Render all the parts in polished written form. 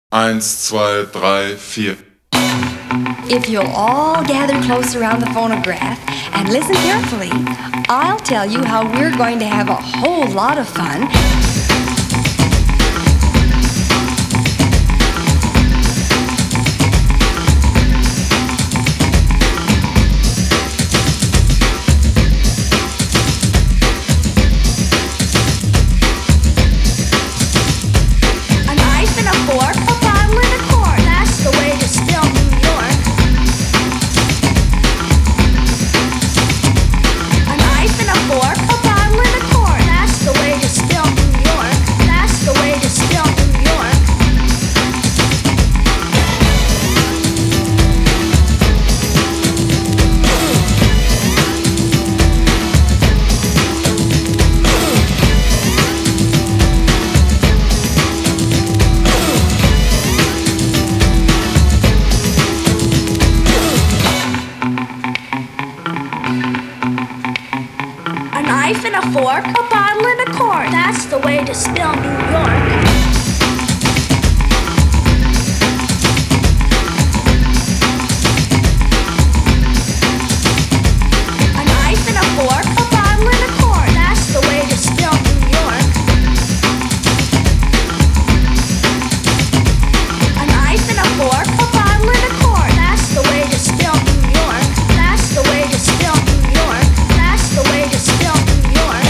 Eins, zwei, drei, vier. If you'll all gather close around the phonograph and listen carefully, I'll tell you how we're going to have a whole lot of fun. A knife and a fork, a bottle and a cork. That's the way to still New York. A knife and a fork, a bottle and a cork. That's the way to still New York. That's the way to still New York. A knife and a fork, a bottle and a cork. That's the way to still New York. A knife and a fork, a bottle and a cork. That's the way to still New York. A knife and a fork, a bottle and a cork. That's the way to still New York. That's the way to still New York. That's the way to still New York.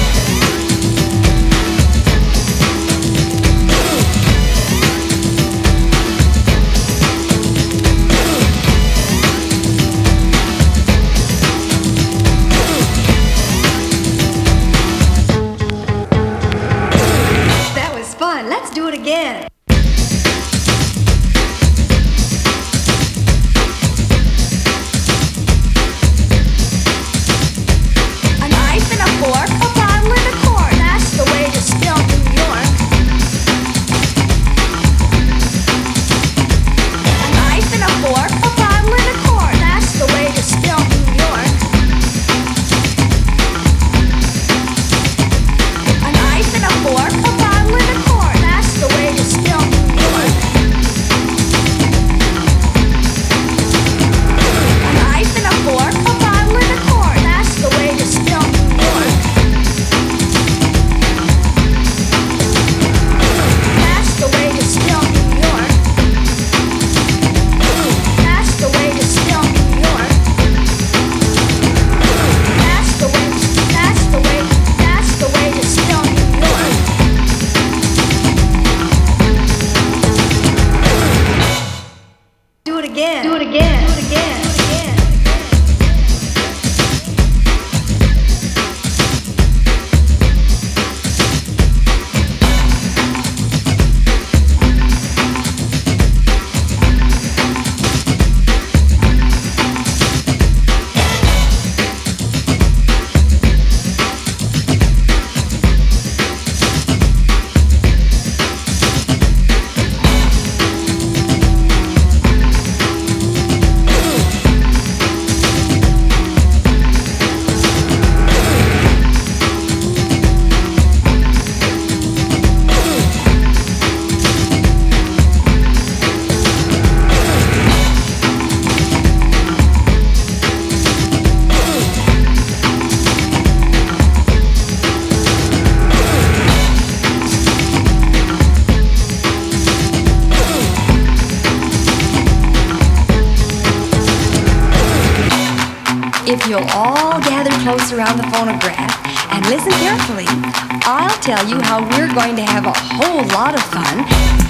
That was fun. Let's do it again. A knife and a fork, a bottle and a cork. That's the way to still New York. A knife and a fork, a bottle and a cork. That's the way to still New York. A knife and a fork, a bottle and a cork. That's the way to still New York. A knife and a fork, a bottle and a cork. That's the way to still New York. That's the way to still New York. That's the way to still New York. That's the way, that's the way, that's the way to still New York. Do it again. Do it again. Do it again. Do it again. If you'll all gather close around the phonograph and listen carefully, I'll tell you how we're going to have a whole lot of fun.